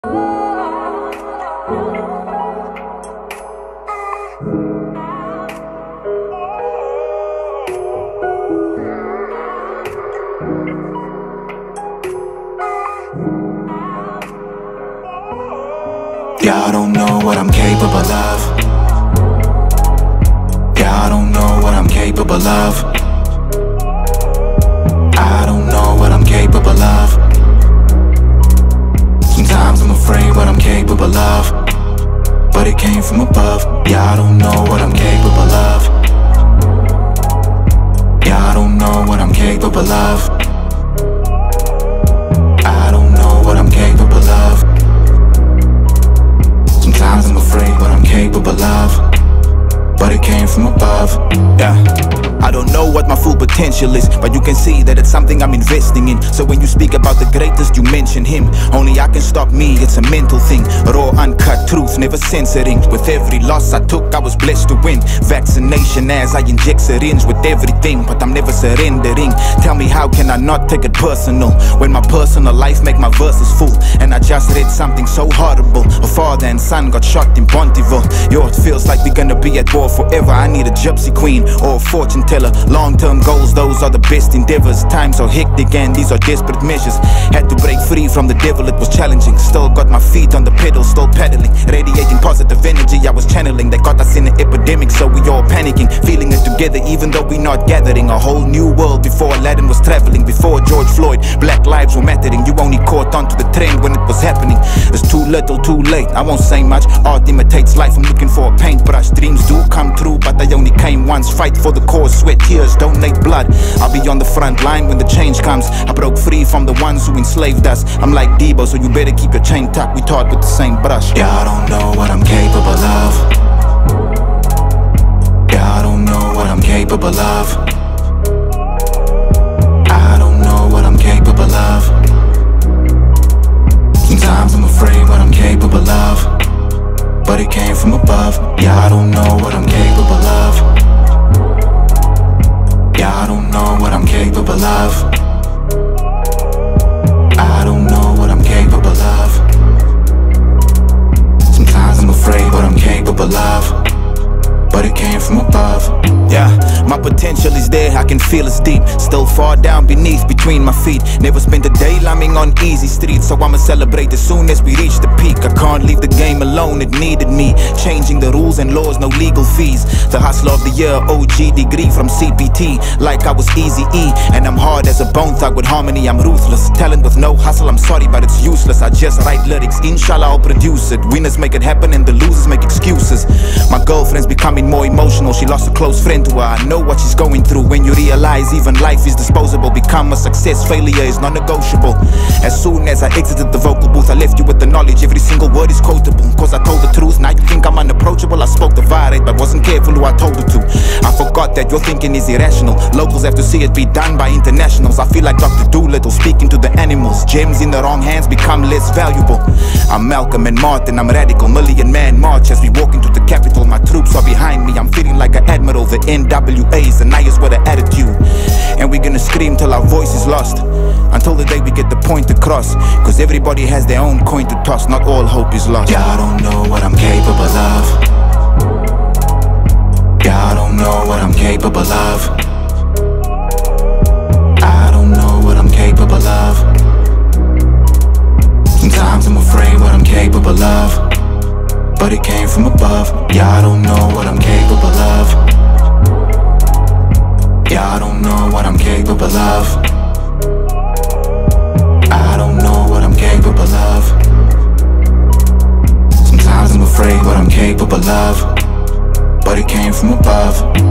Yeah, I don't know what I'm capable of. Yeah, I don't know what I'm capable of. I don't know what I'm capable of. Sometimes I'm afraid what I'm capable of, but it came from above. Yeah, I don't know what I'm capable of. Yeah, I don't know what I'm capable of. I don't know what I'm capable of. Sometimes I'm afraid what I'm capable of, but it came from above. Yeah, I don't know what my full potential is, but you can see that it's something I'm investing in. So when you speak about the greatest, you mention him. Only I can stop me, it's a mental thing. Raw, uncut truth, never censoring. With every loss I took, I was blessed to win. Vaccination as I inject syringe with everything, but I'm never surrendering. Tell me, how can I not take it personal when my personal life make my verses full? And I just read something so horrible. A father and son got shot in Pontyville. Yo, it feels like we're gonna be at war forever. I need a gypsy queen or a fortune teller. Long-term goals, those are the best endeavors. Times are hectic and these are desperate measures. Had to break free from the devil, it was challenging. Still got my feet on the pedal, still paddling. Radiating positive energy, I was channeling. They got us in an epidemic, so we all panicking. Feeling it together even though we not gathering. A whole new world before Aladdin was traveling. Before George Floyd, black lives were mattering. You only caught on to the trend when it was happening. It's too little, too late, I won't say much. Art imitates life, I'm looking for a paintbrush. Dreams do come true, but they only came once. Fight for the cause, sweat, tears, donate blood. I'll be on the front line when the change comes. I broke free from the ones who enslaved us. I'm like Debo, so you better keep your chain tucked. We taught with the same brush. Yeah, I don't know what I'm capable of. Yeah, I don't know what I'm capable of. I don't know what I'm capable of. Sometimes I'm afraid what I'm capable of, but it came from above. Yeah, I don't know what I'm capable of. Yeah, I don't know what I'm capable of. I don't know what I'm capable of. Sometimes I'm afraid what I'm capable of, but it came from above. Yeah, my potential is there, I can feel it's deep. Still far down beneath, between my feet. Never spent a day lambing on easy streets, so I'ma celebrate as soon as we reach the peak. I can't leave the game alone, it needed me. Changing the rules and laws, no legal fees. The hustler of the year, OG degree from CPT. Like I was Eazy-E, and I'm hard as a bone thug with harmony, I'm ruthless. Talent with no hustle, I'm sorry but it's useless. I just write lyrics, inshallah I'll produce it. Winners make it happen and the losers make excuses. My girlfriend's becoming more emotional, she lost a close friend to her. I know what she's going through. When you realize even life is disposable, become a success, failure is non-negotiable. As soon as I exited the vocal booth, I left you with the knowledge, every single word is quotable. Cause I told the truth, now you think I'm unapproachable. I spoke the virate, but wasn't careful who I told it to. I forgot that your thinking is irrational. Locals have to see it be done by internationals. I feel like Dr. Dolittle speaking to the animals. Gems in the wrong hands become less valuable. I'm Malcolm and Martin, I'm radical. Million man march as we walk into the capital. My troops are behind me, I'm feeling like an admiral. The NWA's the Nayas with an attitude, and we're gonna scream till our voice is lost, until the day we get the point across. Cause everybody has their own coin to toss, not all hope is lost. Yeah, I don't know what I'm capable of. Yeah, I don't know what I'm capable of. I don't know what I'm capable of. Sometimes I'm afraid what I'm capable of, but it came from above. Yeah, I don't know what I'm capable of. Yeah, I don't know what I'm capable of. I don't know what I'm capable of. Sometimes I'm afraid what I'm capable of, but it came from above.